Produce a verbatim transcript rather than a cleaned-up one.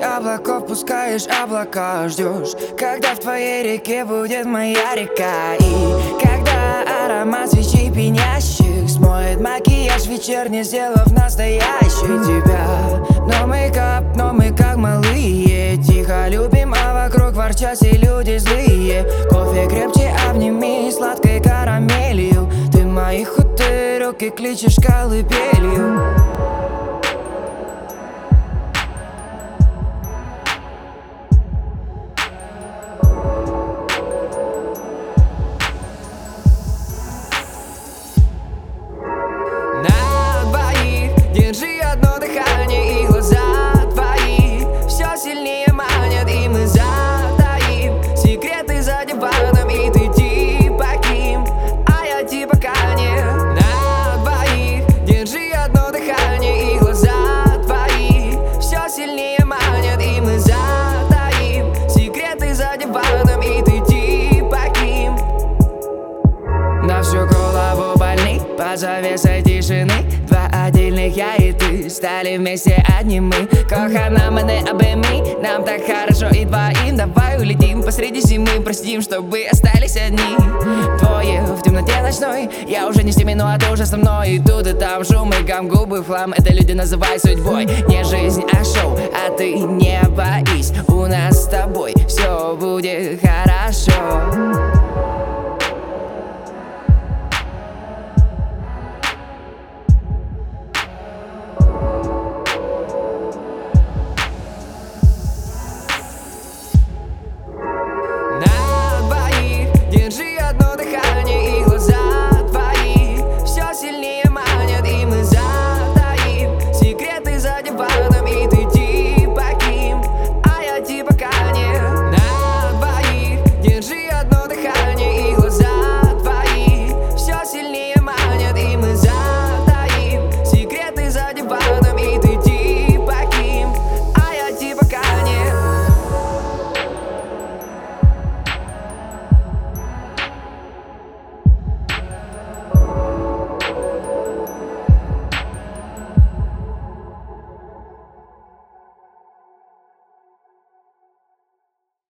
облаков пускаешь облака, ждешь, когда в твоей реке будет моя река. И когда аромат свечей пенящих смоет макияж вечерний, сделав настоящий тебя. Но мы кап, но мы как малые, тихо любим, а вокруг ворчат все люди злые. Кофе крепче обними сладкой карамелью, ты мои худые руки кличешь колыбелью. На двоих держи одно дыхание, и глаза твои все сильнее манят, и мы затаим секреты за диваном, и ты типа Ким, а я типа Канье. На двоих держи одно дыхание, и глаза твои все сильнее манят, и мы затаим секреты за диваном, и ты типа Ким. На всю голову больны под завесой тишины, два отдельных я и ты стали вместе одним мы. Кохана мене обойми, нам так хорошо и двоим. Давай улетим посреди зимы, простим, чтобы остались одни. Двое в темноте ночной, я уже не с теми, но а ты уже со мной. И тут и там шум и гам, губы в хлам, это люди называют судьбой. Не жизнь, а шоу, а ты не боись, у нас с тобой все будет хорошо.